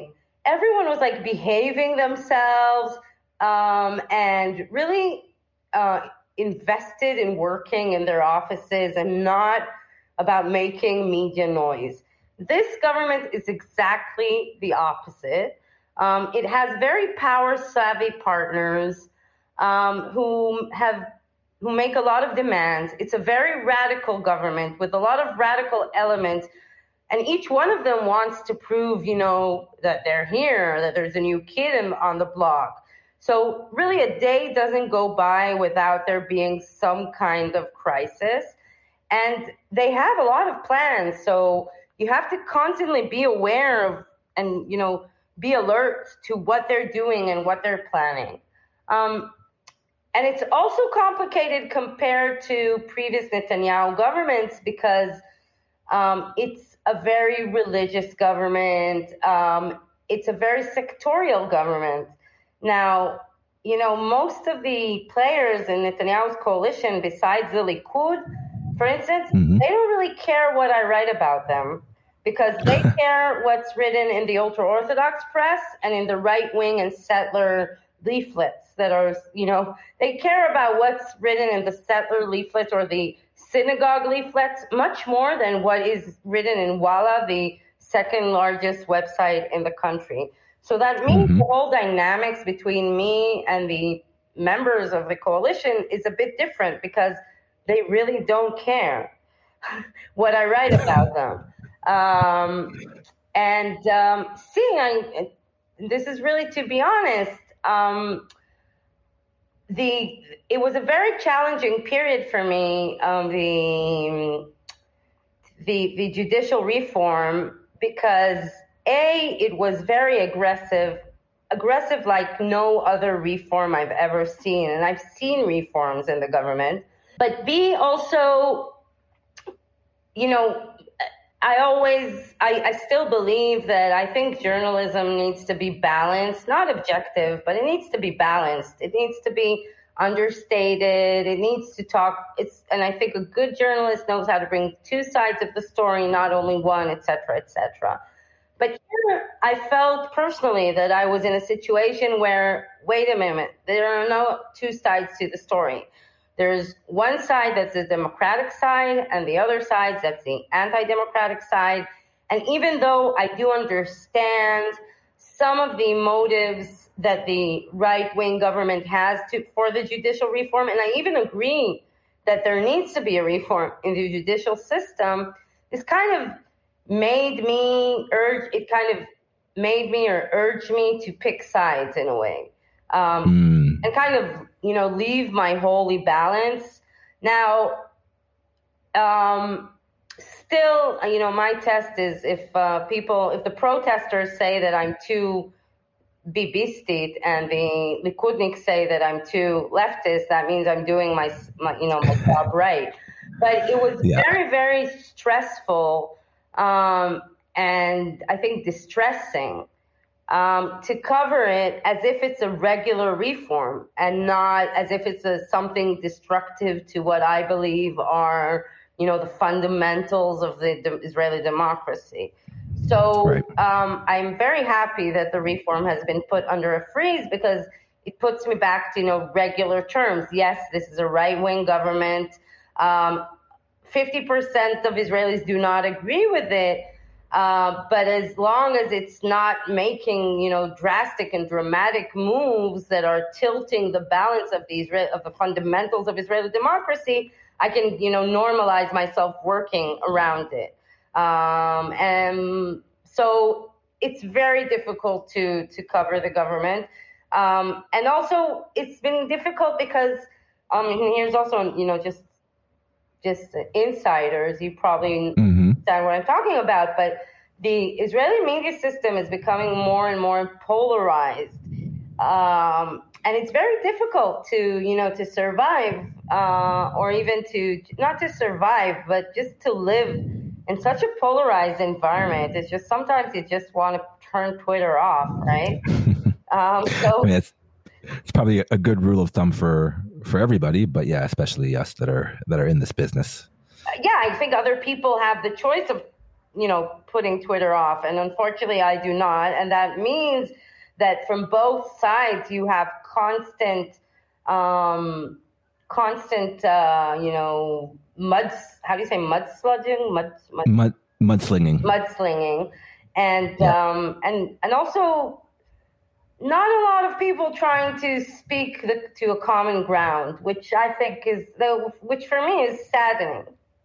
everyone was like behaving themselves and really invested in working in their offices and not about making media noise. This government is exactly the opposite. It has very power-savvy partners who make a lot of demands. It's a very radical government with a lot of radical elements, and each one of them wants to prove, that they're here, that there's a new kid on the block. So really a day doesn't go by without there being some kind of crisis. And they have a lot of plans. So you have to constantly be aware of and, be alert to what they're doing and what they're planning. And it's also complicated compared to previous Netanyahu governments because it's a very religious government. It's a very sectorial government. Now, most of the players in Netanyahu's coalition, besides the Likud, for instance, they don't really care what I write about them because they care what's written in the ultra-Orthodox press and in the right-wing and settler leaflets that are, they care about what's written in the settler leaflets or the synagogue leaflets much more than what is written in Walla, the second largest website in the country. So that means the whole dynamics between me and the members of the coalition is a bit different because they really don't care what I write about them. This is really, to be honest, it was a very challenging period for me, the judicial reform, because it was very aggressive like no other reform I've ever seen. And I've seen reforms in the government. But B, also, I still believe that I think journalism needs to be balanced, not objective, but it needs to be balanced. It needs to be understated. It needs to talk. And I think a good journalist knows how to bring two sides of the story, not only one, et cetera, et cetera. But here I felt personally that I was in a situation where, wait a minute, there are no two sides to the story. There's one side that's the democratic side and the other side that's the anti-democratic side. And even though I do understand some of the motives that the right-wing government has for the judicial reform, and I even agree that there needs to be a reform in the judicial system, this kind of made me urge me to pick sides in a way. And kind of, leave my holy balance. Now, still, my test is if the protesters say that I'm too bibistit and the Likudniks say that I'm too leftist, that means I'm doing my job right. But it was very, very stressful and I think distressing to cover it as if it's a regular reform and not as if it's something destructive to what I believe are, the fundamentals of the Israeli democracy. So I'm very happy that the reform has been put under a freeze because it puts me back to, regular terms. Yes, this is a right-wing government. 50% of Israelis do not agree with it. But as long as it's not making, drastic and dramatic moves that are tilting the balance of the fundamentals of Israeli democracy, I can, normalize myself working around it. And so it's very difficult to cover the government. And also it's been difficult because, and here's also, just insiders, you probably understand what I'm talking about, but the Israeli media system is becoming more and more polarized. And it's very difficult to survive, or even not to survive, but just to live in such a polarized environment. It's just, sometimes you just want to turn Twitter off, right? It's probably a good rule of thumb for everybody, but yeah, especially us that are in this business. Yeah, I think other people have the choice of, putting Twitter off. And unfortunately, I do not. And that means that from both sides, you have constant, how do you say mudsludging? Mudslinging. And also not a lot of people trying to speak to a common ground, which I think which for me is saddening.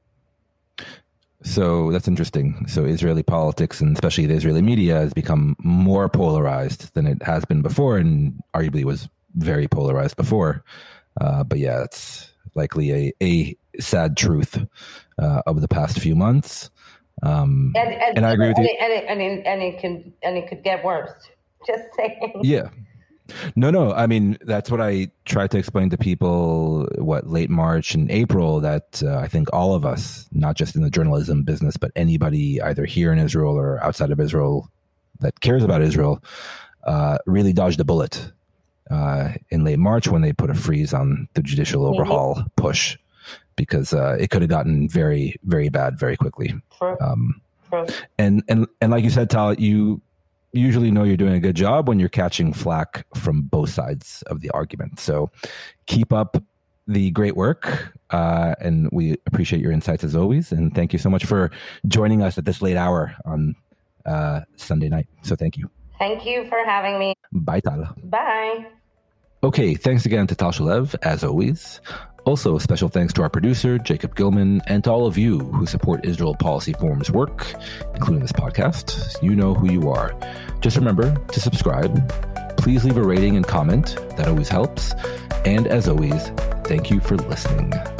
So that's interesting. So Israeli politics, and especially the Israeli media, has become more polarized than it has been before, and arguably was very polarized before. But yeah, it's likely a sad truth of the past few months. And I agree with you. And it could get worse. Just saying. Yeah. No. I mean, that's what I tried to explain to people, late March and April, that I think all of us, not just in the journalism business, but anybody either here in Israel or outside of Israel that cares about Israel, really dodged a bullet in late March when they put a freeze on the judicial overhaul push, because it could have gotten very, very bad very quickly. True. And like you said, Tal, you usually know you're doing a good job when you're catching flack from both sides of the argument. So keep up the great work, and we appreciate your insights as always. And thank you so much for joining us at this late hour on Sunday night. So thank you. Thank you for having me. Bye, Tal. Bye. Okay, thanks again to Tal Shalev, as always. Also, special thanks to our producer, Jacob Gilman, and to all of you who support Israel Policy Forum's work, including this podcast. You know who you are. Just remember to subscribe. Please leave a rating and comment. That always helps. And as always, thank you for listening.